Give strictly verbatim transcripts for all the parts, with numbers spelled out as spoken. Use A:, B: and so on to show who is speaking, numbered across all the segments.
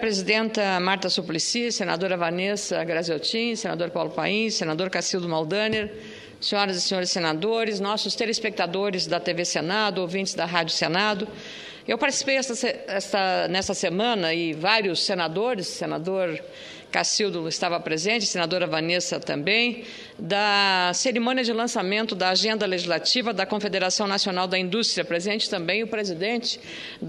A: presidenta Marta Suplicy, senadora Vanessa Graziotin, senador Paulo Paim, senador Cacildo Maldaner, senhoras e senhores senadores, nossos telespectadores da T V Senado, ouvintes da Rádio Senado. Eu participei esta, esta, nessa semana e vários senadores, senador Cacildo estava presente, senadora Vanessa também, da cerimônia de lançamento da agenda legislativa da Confederação Nacional da Indústria, presente também o presidente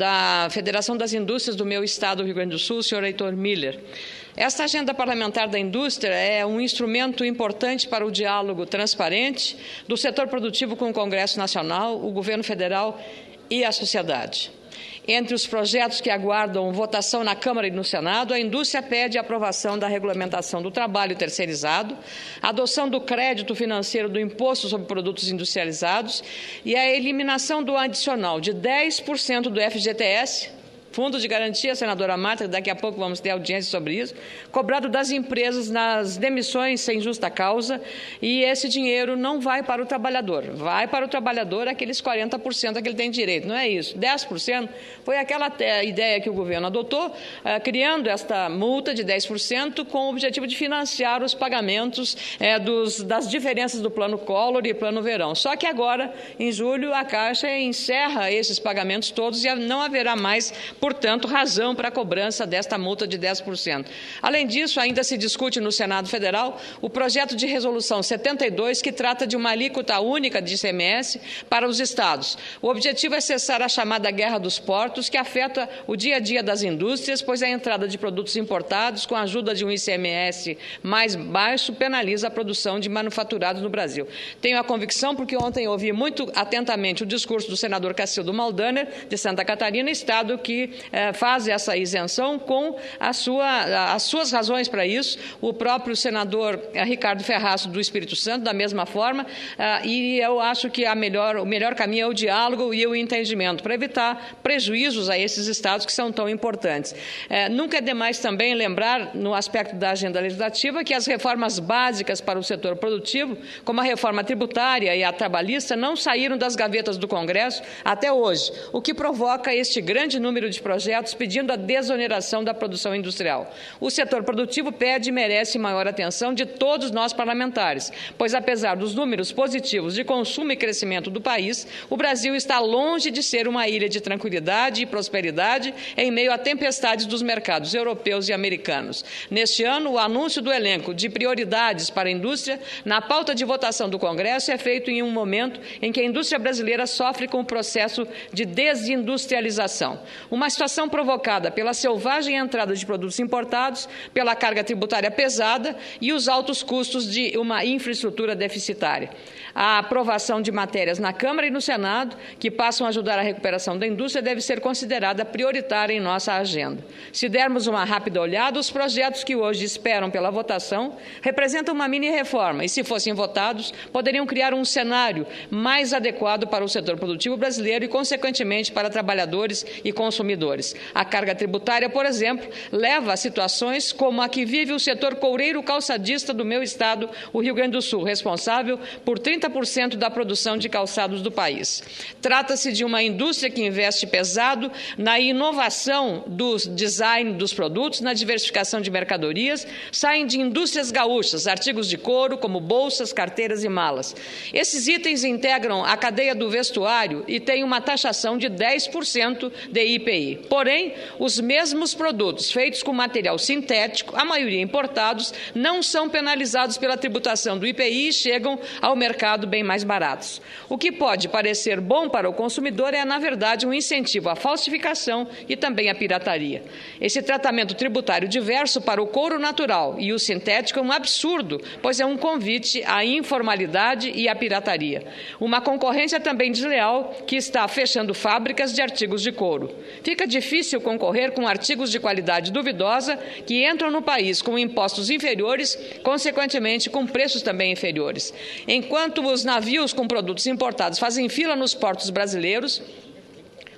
A: da Federação das Indústrias do meu estado, Rio Grande do Sul, o senhor Heitor Miller. Esta agenda parlamentar da indústria é um instrumento importante para o diálogo transparente do setor produtivo com o Congresso Nacional, o governo federal e a sociedade. Entre os projetos que aguardam votação na Câmara e no Senado, a indústria pede a aprovação da regulamentação do trabalho terceirizado, a adoção do crédito financeiro do imposto sobre produtos industrializados e a eliminação do adicional de dez por cento do F G T S, Fundo de Garantia, senadora Marta, daqui a pouco vamos ter audiência sobre isso, cobrado das empresas nas demissões sem justa causa, e esse dinheiro não vai para o trabalhador, vai para o trabalhador aqueles quarenta por cento que ele tem direito, não é isso? dez por cento foi aquela ideia que o governo adotou, eh, criando esta multa de dez por cento com o objetivo de financiar os pagamentos eh, dos, das diferenças do Plano Collor e Plano Verão. Só que agora, em julho, a Caixa encerra esses pagamentos todos e não haverá mais, portanto, razão para a cobrança desta multa de dez por cento. Além disso, ainda se discute no Senado Federal o projeto de resolução setenta e dois, que trata de uma alíquota única de I C M S para os estados. O objetivo é cessar a chamada guerra dos portos, que afeta o dia a dia das indústrias, pois a entrada de produtos importados, com a ajuda de um I C M S mais baixo, penaliza a produção de manufaturados no Brasil. Tenho a convicção, porque ontem ouvi muito atentamente o discurso do senador Cacildo Maldaner, de Santa Catarina, estado que Eh, faz essa isenção com a sua, as suas razões para isso, o próprio senador eh, Ricardo Ferraço do Espírito Santo, da mesma forma, eh, e eu acho que a melhor, o melhor caminho é o diálogo e o entendimento, para evitar prejuízos a esses estados que são tão importantes. Eh, nunca é demais também lembrar, no aspecto da agenda legislativa, que as reformas básicas para o setor produtivo, como a reforma tributária e a trabalhista, não saíram das gavetas do Congresso até hoje, o que provoca este grande número de projetos pedindo a desoneração da produção industrial. O setor produtivo pede e merece maior atenção de todos nós parlamentares, pois, apesar dos números positivos de consumo e crescimento do país, o Brasil está longe de ser uma ilha de tranquilidade e prosperidade em meio a tempestades dos mercados europeus e americanos. Neste ano, o anúncio do elenco de prioridades para a indústria na pauta de votação do Congresso é feito em um momento em que a indústria brasileira sofre com o processo de desindustrialização. Uma situação provocada pela selvagem entrada de produtos importados, pela carga tributária pesada e os altos custos de uma infraestrutura deficitária. A aprovação de matérias na Câmara e no Senado, que passam a ajudar a recuperação da indústria, deve ser considerada prioritária em nossa agenda. Se dermos uma rápida olhada, os projetos que hoje esperam pela votação representam uma mini-reforma e, se fossem votados, poderiam criar um cenário mais adequado para o setor produtivo brasileiro e, consequentemente, para trabalhadores e consumidores. A carga tributária, por exemplo, leva a situações como a que vive o setor coureiro calçadista do meu estado, o Rio Grande do Sul, responsável por trinta por cento da produção de calçados do país. Trata-se de uma indústria que investe pesado na inovação do design dos produtos, na diversificação de mercadorias, saem de indústrias gaúchas, artigos de couro, como bolsas, carteiras e malas. Esses itens integram a cadeia do vestuário e têm uma taxação de dez por cento de I P I. Porém, os mesmos produtos feitos com material sintético, a maioria importados, não são penalizados pela tributação do I P I e chegam ao mercado bem mais baratos. O que pode parecer bom para o consumidor é, na verdade, um incentivo à falsificação e também à pirataria. Esse tratamento tributário diverso para o couro natural e o sintético é um absurdo, pois é um convite à informalidade e à pirataria. Uma concorrência também desleal que está fechando fábricas de artigos de couro. Fica difícil concorrer com artigos de qualidade duvidosa que entram no país com impostos inferiores, consequentemente com preços também inferiores. Enquanto os navios com produtos importados fazem fila nos portos brasileiros,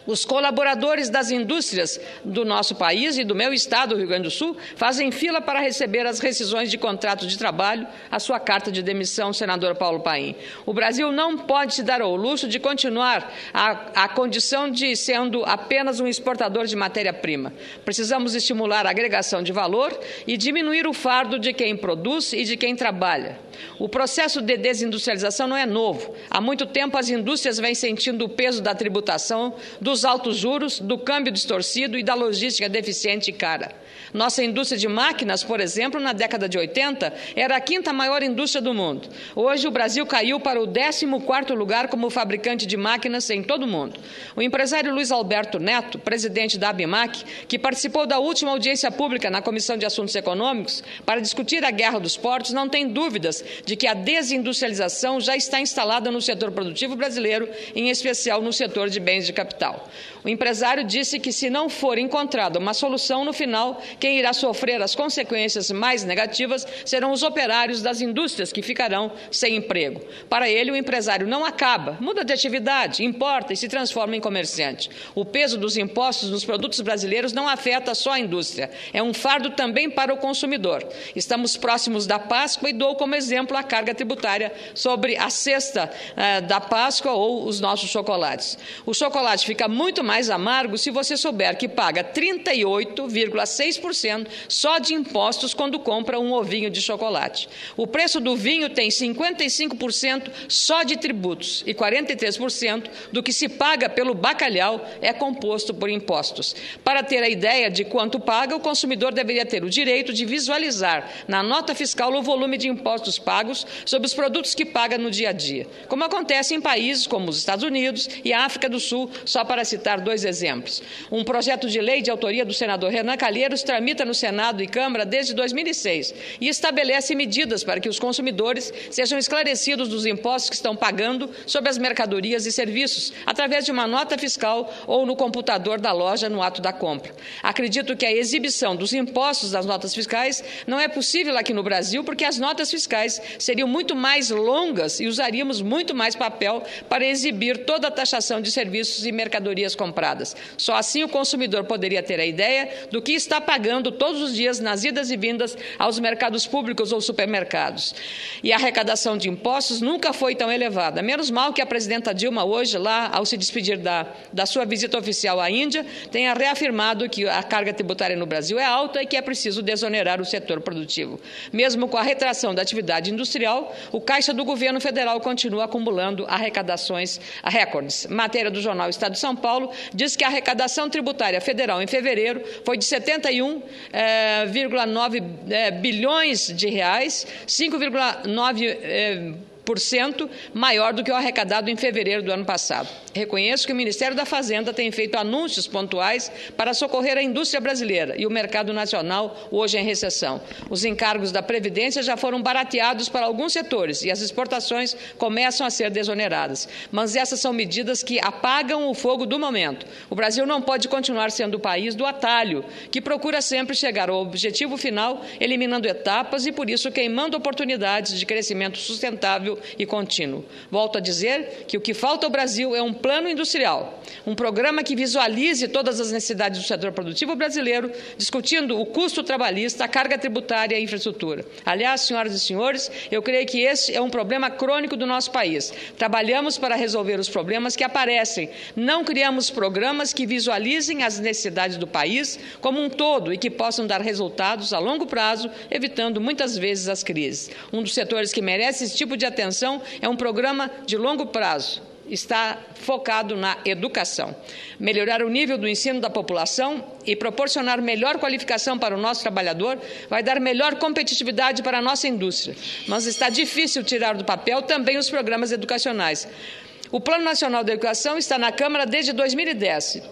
A: Os colaboradores das indústrias do nosso país e do meu estado, Rio Grande do Sul, fazem fila para receber as rescisões de contratos de trabalho, a sua carta de demissão, senador Paulo Paim. O Brasil não pode se dar ao luxo de continuar a, a condição de sendo apenas um exportador de matéria-prima. Precisamos estimular a agregação de valor e diminuir o fardo de quem produz e de quem trabalha. O processo de desindustrialização não é novo. Há muito tempo as indústrias vêm sentindo o peso da tributação, dos altos juros, do câmbio distorcido e da logística deficiente e cara. Nossa indústria de máquinas, por exemplo, na década de oitenta, era a quinta maior indústria do mundo. Hoje, o Brasil caiu para o décimo quarto lugar como fabricante de máquinas em todo o mundo. O empresário Luiz Alberto Neto, presidente da ABIMAQ, que participou da última audiência pública na Comissão de Assuntos Econômicos para discutir a guerra dos portos, não tem dúvidas de que a desindustrialização já está instalada no setor produtivo brasileiro, em especial no setor de bens de capital. O empresário disse que, se não for encontrada uma solução, no final, quem irá sofrer as consequências mais negativas serão os operários das indústrias, que ficarão sem emprego. Para ele, o empresário não acaba, muda de atividade, importa e se transforma em comerciante. O peso dos impostos nos produtos brasileiros não afeta só a indústria, é um fardo também para o consumidor. Estamos próximos da Páscoa e dou como exemplo a carga tributária sobre a cesta eh, da Páscoa ou os nossos chocolates. O chocolate fica muito mais amargo se você souber que paga trinta e oito vírgula seis por cento só de impostos quando compra um ovinho de chocolate. O preço do vinho tem cinquenta e cinco por cento só de tributos e quarenta e três por cento do que se paga pelo bacalhau é composto por impostos. Para ter a ideia de quanto paga, o consumidor deveria ter o direito de visualizar na nota fiscal o volume de impostos pagos sobre os produtos que paga no dia a dia, como acontece em países como os Estados Unidos e a África do Sul, só para citar dois exemplos. Um projeto de lei de autoria do senador Renan Calheiros tramita no Senado e Câmara desde dois mil e seis e estabelece medidas para que os consumidores sejam esclarecidos dos impostos que estão pagando sobre as mercadorias e serviços, através de uma nota fiscal ou no computador da loja no ato da compra. Acredito que a exibição dos impostos das notas fiscais não é possível aqui no Brasil, porque as notas fiscais seriam muito mais longas e usaríamos muito mais papel para exibir toda a taxação de serviços e mercadorias compradas. Só assim o consumidor poderia ter a ideia do que está pagando todos os dias nas idas e vindas aos mercados públicos ou supermercados. E a arrecadação de impostos nunca foi tão elevada. Menos mal que a presidenta Dilma hoje, lá, ao se despedir da, da sua visita oficial à Índia, tenha reafirmado que a carga tributária no Brasil é alta e que é preciso desonerar o setor produtivo. Mesmo com a retração da atividade industrial, o caixa do governo federal continua acumulando arrecadações recordes. Matéria do jornal Estado de São Paulo diz que a arrecadação tributária federal em fevereiro foi de setenta e um vírgula nove bilhões de reais, cinco vírgula nove por cento maior do que o arrecadado em fevereiro do ano passado. Reconheço que o Ministério da Fazenda tem feito anúncios pontuais para socorrer a indústria brasileira e o mercado nacional hoje em recessão. Os encargos da Previdência já foram barateados para alguns setores e as exportações começam a ser desoneradas. Mas essas são medidas que apagam o fogo do momento. O Brasil não pode continuar sendo o país do atalho, que procura sempre chegar ao objetivo final, eliminando etapas e, por isso, queimando oportunidades de crescimento sustentável e contínuo. Volto a dizer que o que falta ao Brasil é um plano industrial, um programa que visualize todas as necessidades do setor produtivo brasileiro, discutindo o custo trabalhista, a carga tributária e a infraestrutura. Aliás, senhoras e senhores, eu creio que esse é um problema crônico do nosso país. Trabalhamos para resolver os problemas que aparecem, não criamos programas que visualizem as necessidades do país como um todo e que possam dar resultados a longo prazo, evitando muitas vezes as crises. Um dos setores que merece esse tipo de atenção é um programa de longo prazo. Está focado na educação. Melhorar o nível do ensino da população e proporcionar melhor qualificação para o nosso trabalhador vai dar melhor competitividade para a nossa indústria. Mas está difícil tirar do papel também os programas educacionais. O Plano Nacional da Educação está na Câmara desde dois mil e dez.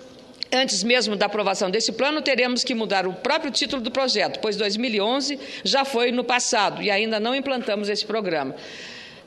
A: Antes mesmo da aprovação desse plano, teremos que mudar o próprio título do projeto, pois dois mil e onze já foi no passado e ainda não implantamos esse programa.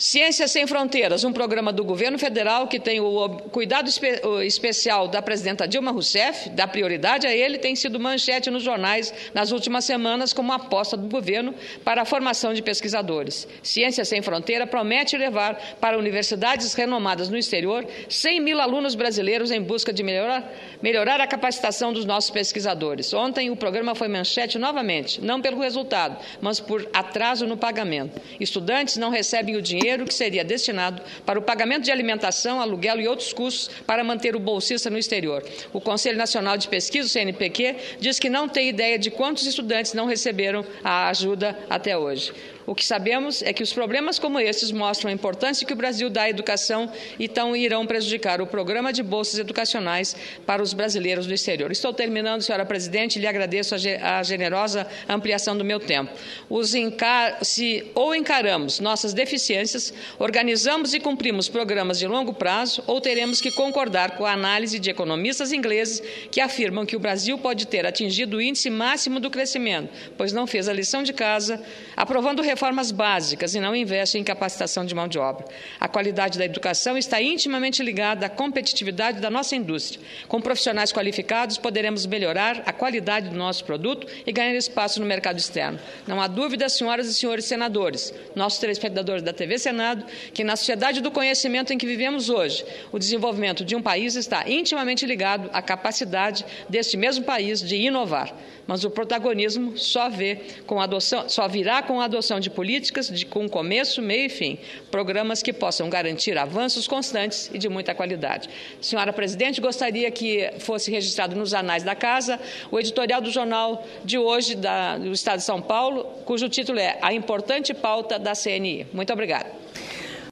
A: Ciência Sem Fronteiras, um programa do governo federal que tem o cuidado espe especial da presidenta Dilma Rousseff, dá prioridade a ele, tem sido manchete nos jornais nas últimas semanas como aposta do governo para a formação de pesquisadores. Ciência Sem Fronteira promete levar para universidades renomadas no exterior cem mil alunos brasileiros em busca de melhorar, melhorar a capacitação dos nossos pesquisadores. Ontem o programa foi manchete novamente, não pelo resultado, mas por atraso no pagamento. Estudantes não recebem o dinheiro que seria destinado para o pagamento de alimentação, aluguel e outros custos para manter o bolsista no exterior. O Conselho Nacional de Pesquisa, o C N P Q, diz que não tem ideia de quantos estudantes não receberam a ajuda até hoje. O que sabemos é que os problemas como esses mostram a importância que o Brasil dá à educação e então irão prejudicar o programa de bolsas educacionais para os brasileiros do exterior. Estou terminando, senhora presidente, e lhe agradeço a generosa ampliação do meu tempo. Os encar... Se ou encaramos nossas deficiências, organizamos e cumprimos programas de longo prazo, ou teremos que concordar com a análise de economistas ingleses que afirmam que o Brasil pode ter atingido o índice máximo do crescimento, pois não fez a lição de casa, aprovando reformas básicas e não investe em capacitação de mão de obra. A qualidade da educação está intimamente ligada à competitividade da nossa indústria. Com profissionais qualificados, poderemos melhorar a qualidade do nosso produto e ganhar espaço no mercado externo. Não há dúvida, senhoras e senhores senadores, nossos telespectadores da T V Senado, que na sociedade do conhecimento em que vivemos hoje, o desenvolvimento de um país está intimamente ligado à capacidade deste mesmo país de inovar. Mas o protagonismo só, vê com a adoção, só virá com a adoção de políticas de, com começo, meio e fim, programas que possam garantir avanços constantes e de muita qualidade. Senhora presidente, gostaria que fosse registrado nos anais da Casa o editorial do jornal de hoje da, do Estado de São Paulo, cujo título é A Importante Pauta da C N I. Muito obrigada.